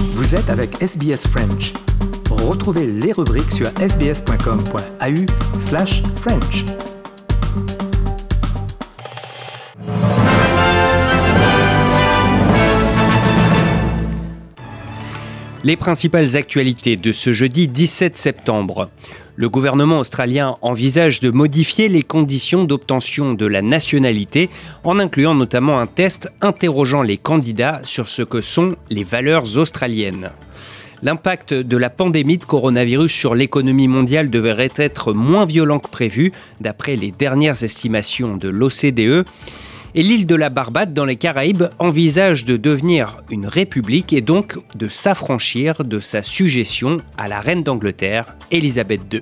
Vous êtes avec SBS French. Retrouvez les rubriques sur sbs.com.au/French. Les principales actualités de ce jeudi 17 septembre. Le gouvernement australien envisage de modifier les conditions d'obtention de la nationalité en incluant notamment un test interrogeant les candidats sur ce que sont les valeurs australiennes. L'impact de la pandémie de coronavirus sur l'économie mondiale devrait être moins violent que prévu, d'après les dernières estimations de l'OCDE. Et l'île de la Barbade, dans les Caraïbes, envisage de devenir une république et donc de s'affranchir de sa sujétion à la reine d'Angleterre, Élisabeth II.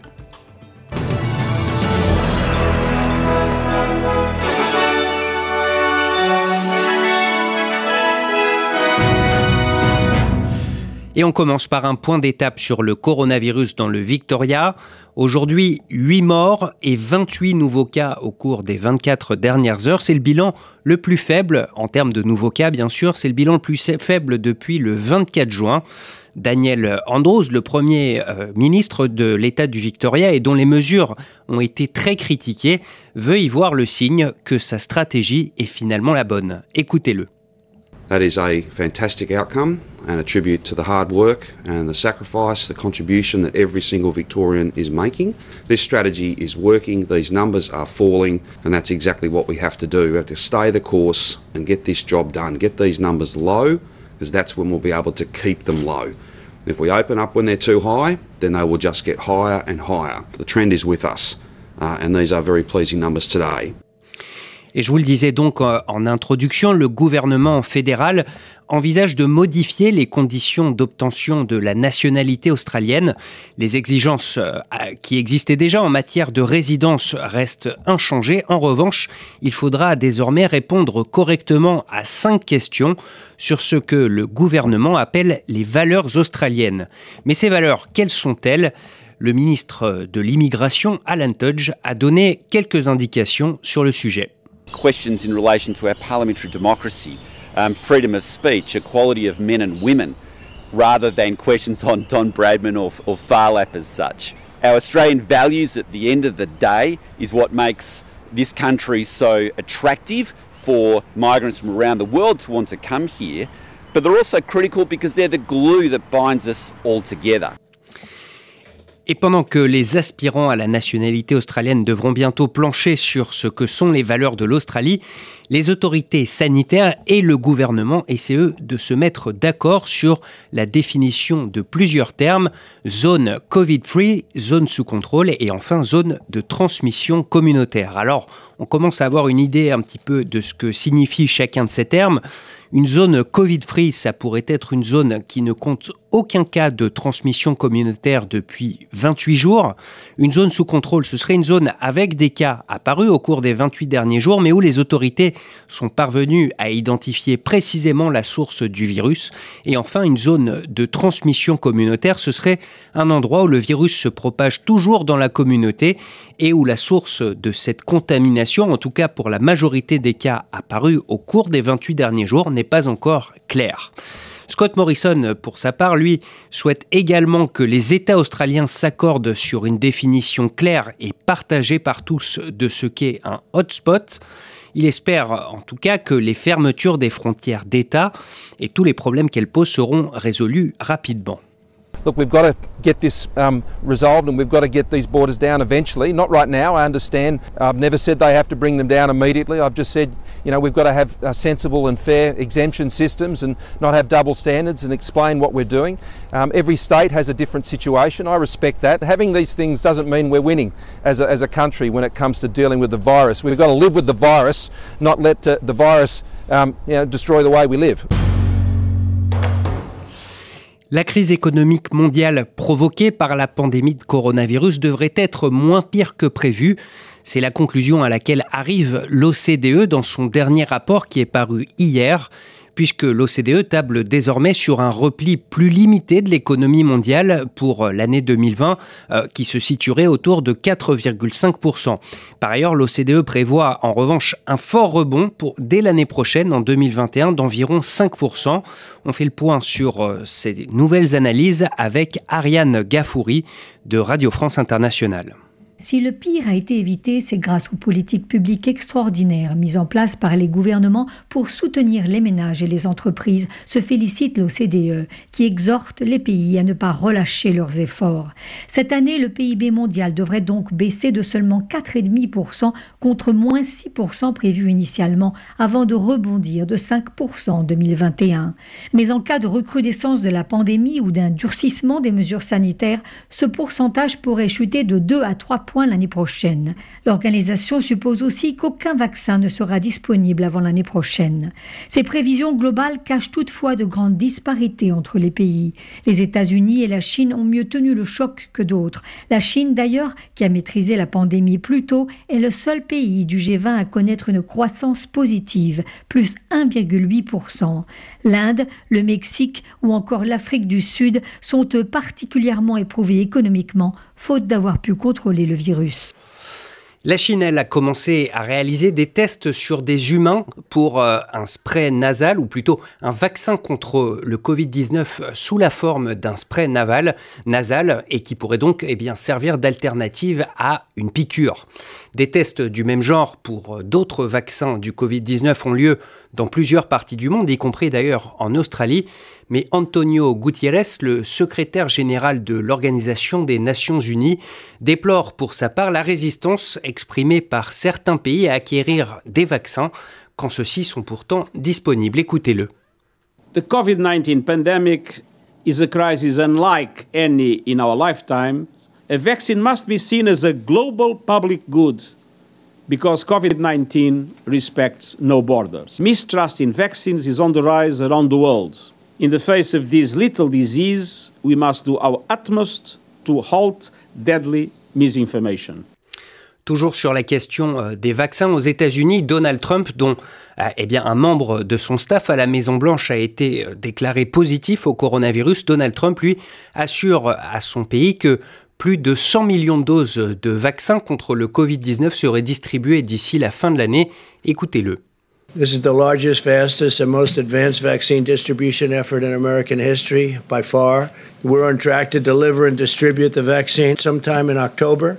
Et on commence par un point d'étape sur le coronavirus dans le Victoria. Aujourd'hui, 8 morts et 28 nouveaux cas au cours des 24 dernières heures. C'est le bilan le plus faible, en termes de nouveaux cas bien sûr, c'est le bilan le plus faible depuis le 24 juin. Daniel Andrews, le premier ministre de l'État du Victoria et dont les mesures ont été très critiquées, veut y voir le signe que sa stratégie est finalement la bonne. Écoutez-le. That is a fantastic outcome and a tribute to the hard work and the sacrifice, the contribution that every single Victorian is making. This strategy is working, these numbers are falling, and that's exactly what we have to do. We have to stay the course and get this job done, get these numbers low, because that's when we'll be able to keep them low. If we open up when they're too high, then they will just get higher and higher. The trend is with us, and these are very pleasing numbers today. Et je vous le disais donc en introduction, le gouvernement fédéral envisage de modifier les conditions d'obtention de la nationalité australienne. Les exigences qui existaient déjà en matière de résidence restent inchangées. En revanche, il faudra désormais répondre correctement à 5 questions sur ce que le gouvernement appelle les valeurs australiennes. Mais ces valeurs, quelles sont-elles ? Le ministre de l'Immigration, Alan Tudge, a donné quelques indications sur le sujet. Questions in relation to our parliamentary democracy, freedom of speech, equality of men and women, rather than questions on Don Bradman or Phar Lap as such. Our Australian values at the end of the day is what makes this country so attractive for migrants from around the world to want to come here, but they're also critical because they're the glue that binds us all together. Et pendant que les aspirants à la nationalité australienne devront bientôt plancher sur ce que sont les valeurs de l'Australie, les autorités sanitaires et le gouvernement essaient de se mettre d'accord sur la définition de plusieurs termes, zone Covid-free, zone sous contrôle et enfin zone de transmission communautaire. Alors, on commence à avoir une idée un petit peu de ce que signifie chacun de ces termes. Une zone Covid-free, ça pourrait être une zone qui ne compte aucun cas de transmission communautaire depuis 28 jours. Une zone sous contrôle, ce serait une zone avec des cas apparus au cours des 28 derniers jours, mais où les autorités sont parvenues à identifier précisément la source du virus. Et enfin, une zone de transmission communautaire, ce serait un endroit où le virus se propage toujours dans la communauté et où la source de cette contamination, en tout cas pour la majorité des cas apparus au cours des 28 derniers jours, n'est pas encore claire. Scott Morrison, pour sa part, lui, souhaite également que les États australiens s'accordent sur une définition claire et partagée par tous de ce qu'est un hotspot. Il espère en tout cas que les fermetures des frontières d'État et tous les problèmes qu'elles posent seront résolus rapidement. Look, we've got to get this resolved and we've got to get these borders down eventually. Not right now, I understand. I've never said they have to bring them down immediately. I've just said, we've got to have sensible and fair exemption systems and not have double standards and explain what we're doing. Every state has a different situation. I respect that. Having these things doesn't mean we're winning as a country when it comes to dealing with the virus. We've got to live with the virus, not let the virus destroy the way we live. La crise économique mondiale provoquée par la pandémie de coronavirus devrait être moins pire que prévu. C'est la conclusion à laquelle arrive l'OCDE dans son dernier rapport qui est paru hier. puisque l'OCDE table désormais sur un repli plus limité de l'économie mondiale pour l'année 2020, qui se situerait autour de 4,5%. Par ailleurs, l'OCDE prévoit en revanche un fort rebond dès l'année prochaine, en 2021, d'environ 5%. On fait le point sur ces nouvelles analyses avec Ariane Gaffouri de Radio France Internationale. Si le pire a été évité, c'est grâce aux politiques publiques extraordinaires mises en place par les gouvernements pour soutenir les ménages et les entreprises, se félicite l'OCDE, qui exhorte les pays à ne pas relâcher leurs efforts. Cette année, le PIB mondial devrait donc baisser de seulement 4,5% contre moins 6% prévu initialement, avant de rebondir de 5% en 2021. Mais en cas de recrudescence de la pandémie ou d'un durcissement des mesures sanitaires, ce pourcentage pourrait chuter de 2 à 3 points l'année prochaine. L'organisation suppose aussi qu'aucun vaccin ne sera disponible avant l'année prochaine. Ces prévisions globales cachent toutefois de grandes disparités entre les pays. Les États-Unis et la Chine ont mieux tenu le choc que d'autres. La Chine, d'ailleurs, qui a maîtrisé la pandémie plus tôt, est le seul pays du G20 à connaître une croissance positive, plus 1,8%. L'Inde, le Mexique ou encore l'Afrique du Sud sont particulièrement éprouvés économiquement, faute d'avoir pu contrôler le virus. La Chine, elle, a commencé à réaliser des tests sur des humains pour un spray nasal, ou plutôt un vaccin contre le Covid-19 sous la forme d'un spray nasal, et qui pourrait donc servir d'alternative à une piqûre. Des tests du même genre pour d'autres vaccins du Covid-19 ont lieu dans plusieurs parties du monde, y compris d'ailleurs en Australie. Mais Antonio Gutiérrez, le secrétaire général de l'Organisation des Nations Unies, déplore pour sa part la résistance exprimée par certains pays à acquérir des vaccins quand ceux-ci sont pourtant disponibles. Écoutez-le. The COVID-19 pandemic is a crisis unlike any in our lifetime. A vaccine must be seen as a global public good because COVID-19 respects no borders. Mistrust in vaccines is on the rise around the world. In the face of this lethal disease, we must do our utmost to halt deadly misinformation. Toujours sur la question des vaccins, aux États-Unis, Donald Trump, dont un membre de son staff à la Maison-Blanche a été déclaré positif au coronavirus, Donald Trump, lui, assure à son pays que plus de 100 millions de doses de vaccins contre le Covid-19 seraient distribuées d'ici la fin de l'année. Écoutez-le. This is the largest, fastest, and most advanced vaccine distribution effort in American history, by far. We're on track to deliver and distribute the vaccine sometime in October.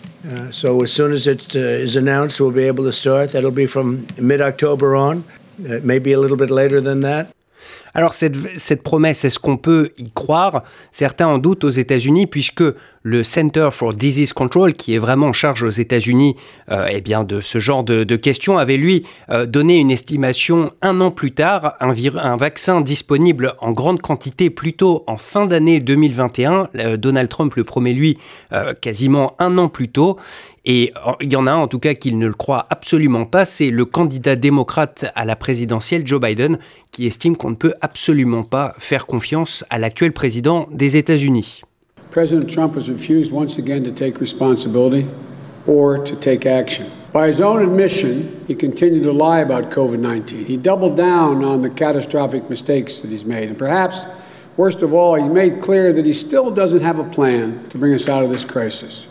So as soon as it is announced, we'll be able to start. That'll be from mid-October on, maybe a little bit later than that. Alors cette promesse, est-ce qu'on peut y croire ? Certains en doutent aux États-Unis, puisque le Center for Disease Control, qui est vraiment en charge aux États-Unis de ce genre de questions, avait lui donné une estimation 1 an plus tard, un vaccin disponible en grande quantité plutôt en fin d'année 2021. Donald Trump le promet lui quasiment 1 an plus tôt. Et il y en a un en tout cas qui ne le croit absolument pas, c'est le candidat démocrate à la présidentielle Joe Biden, qui estime qu'on ne peut absolument pas faire confiance à l'actuel président des États-Unis. President Trump has refused once again to take responsibility or to take action. By his own admission, he continued to lie about COVID-19. He doubled down on the catastrophic mistakes that he's made. And perhaps, worst of all, he made clear that he still doesn't have a plan to bring us out of this crisis.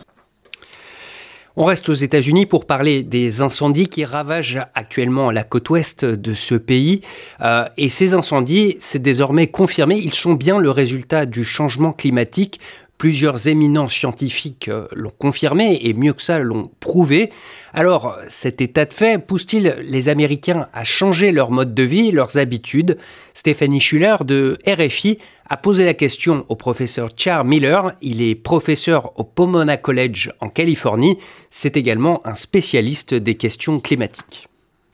On reste aux États-Unis pour parler des incendies qui ravagent actuellement la côte ouest de ce pays. Et ces incendies, c'est désormais confirmé, ils sont bien le résultat du changement climatique. Plusieurs éminents scientifiques l'ont confirmé et mieux que ça l'ont prouvé. Alors, cet état de fait pousse-t-il les Américains à changer leur mode de vie, leurs habitudes ? Stéphanie Schuller de RFI a posé la question au professeur Char Miller. Il est professeur au Pomona College en Californie. C'est également un spécialiste des questions climatiques.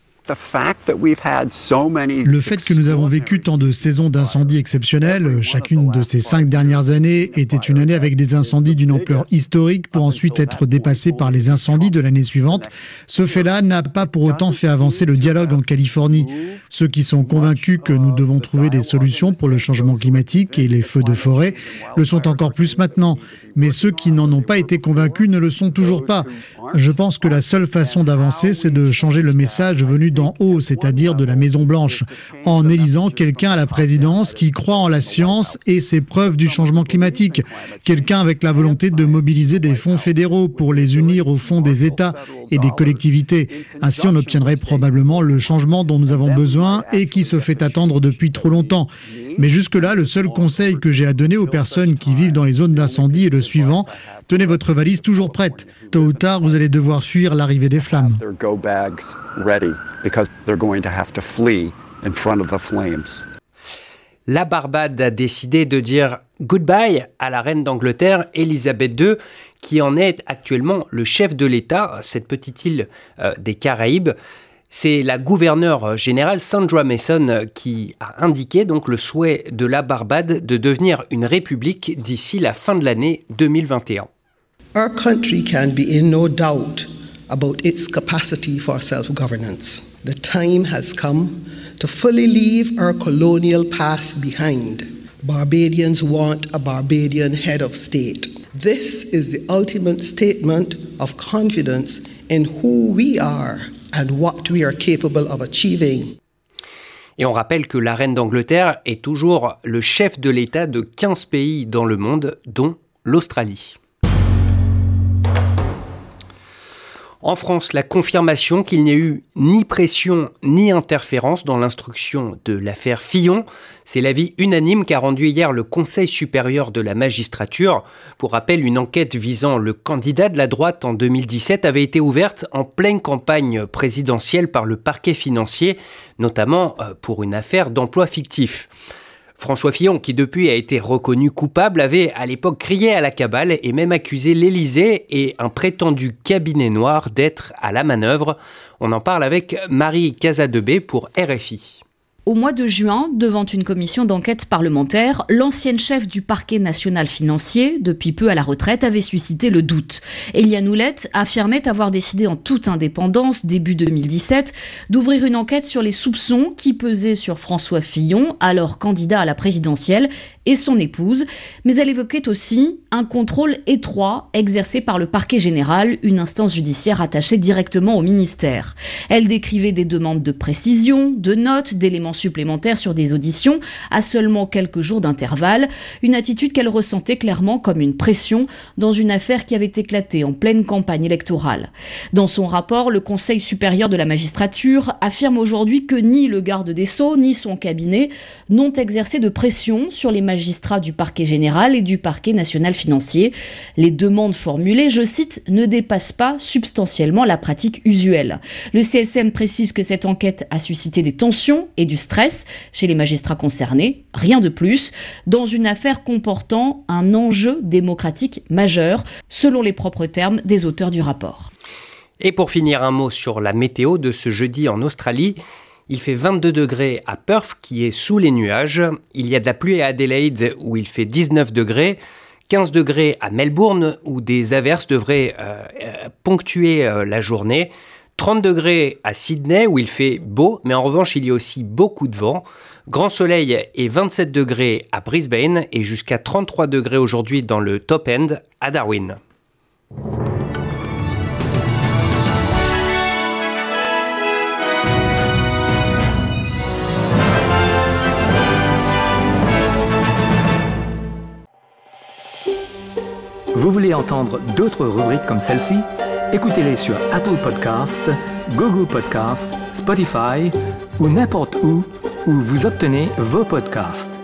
Le fait que nous avons vécu tant de saisons d'incendies exceptionnelles, chacune de ces 5 dernières années était une année avec des incendies d'une ampleur historique pour ensuite être dépassés par les incendies de l'année suivante, ce fait-là n'a pas pour autant fait avancer le dialogue en Californie. Ceux qui sont convaincus que nous devons trouver des solutions pour le changement climatique et les feux de forêt le sont encore plus maintenant. Mais ceux qui n'en ont pas été convaincus ne le sont toujours pas. Je pense que la seule façon d'avancer, c'est de changer le message venu d'en haut, c'est-à-dire de la Maison-Blanche, en élisant quelqu'un à la présidence qui croit en la science et ses preuves du changement climatique, quelqu'un avec la volonté de mobiliser des fonds fédéraux pour les unir aux fonds des États et des collectivités. Ainsi, on obtiendrait probablement le changement dont nous avons besoin et qui se fait attendre depuis trop longtemps. Mais jusque-là, le seul conseil que j'ai à donner aux personnes qui vivent dans les zones d'incendie est le suivant. Tenez votre valise toujours prête. Tôt ou tard, vous allez devoir fuir l'arrivée des flammes. La Barbade a décidé de dire goodbye à la reine d'Angleterre, Elisabeth II, qui en est actuellement le chef de l'État, cette petite île des Caraïbes. C'est la gouverneure générale Sandra Mason qui a indiqué donc le souhait de la Barbade de devenir une république d'ici la fin de l'année 2021. Our country can be in no doubt about its capacity for self-governance. The time has come to fully leave our colonial past behind. Barbadians want a Barbadian head of state. This is the ultimate statement of confidence in who we are and what we are capable of achieving. Et on rappelle que la reine d'Angleterre est toujours le chef de l'État de 15 pays dans le monde, dont l'Australie. En France, la confirmation qu'il n'y a eu ni pression ni interférence dans l'instruction de l'affaire Fillon. C'est l'avis unanime qu'a rendu hier le Conseil supérieur de la magistrature. Pour rappel, une enquête visant le candidat de la droite en 2017 avait été ouverte en pleine campagne présidentielle par le parquet financier, notamment pour une affaire d'emploi fictif. François Fillon, qui depuis a été reconnu coupable, avait à l'époque crié à la cabale et même accusé l'Élysée et un prétendu cabinet noir d'être à la manœuvre. On en parle avec Marie Casadebé pour RFI. Au mois de juin, devant une commission d'enquête parlementaire, l'ancienne chef du parquet national financier, depuis peu à la retraite, avait suscité le doute. Éliane Houlette affirmait avoir décidé en toute indépendance, début 2017, d'ouvrir une enquête sur les soupçons qui pesaient sur François Fillon, alors candidat à la présidentielle, et son épouse. Mais elle évoquait aussi un contrôle étroit exercé par le parquet général, une instance judiciaire attachée directement au ministère. Elle décrivait des demandes de précision, de notes, d'éléments supplémentaires sur des auditions à seulement quelques jours d'intervalle, une attitude qu'elle ressentait clairement comme une pression dans une affaire qui avait éclaté en pleine campagne électorale. Dans son rapport, le Conseil supérieur de la magistrature affirme aujourd'hui que ni le garde des Sceaux ni son cabinet n'ont exercé de pression sur les magistrats du parquet général et du parquet national financier. Les demandes formulées, je cite, ne dépassent pas substantiellement la pratique usuelle. Le CSM précise que cette enquête a suscité des tensions et du stress chez les magistrats concernés, rien de plus, dans une affaire comportant un enjeu démocratique majeur, selon les propres termes des auteurs du rapport. Et pour finir, un mot sur la météo de ce jeudi en Australie. Il fait 22 degrés à Perth, qui est sous les nuages. Il y a de la pluie à Adelaide, où il fait 19 degrés. 15 degrés à Melbourne, où des averses devraient ponctuer la journée. 30 degrés à Sydney, où il fait beau, mais en revanche, il y a aussi beaucoup de vent. Grand soleil et 27 degrés à Brisbane, et jusqu'à 33 degrés aujourd'hui dans le top end à Darwin. Vous voulez entendre d'autres rubriques comme celle-ci? Écoutez-les sur Apple Podcasts, Google Podcasts, Spotify ou n'importe où vous obtenez vos podcasts.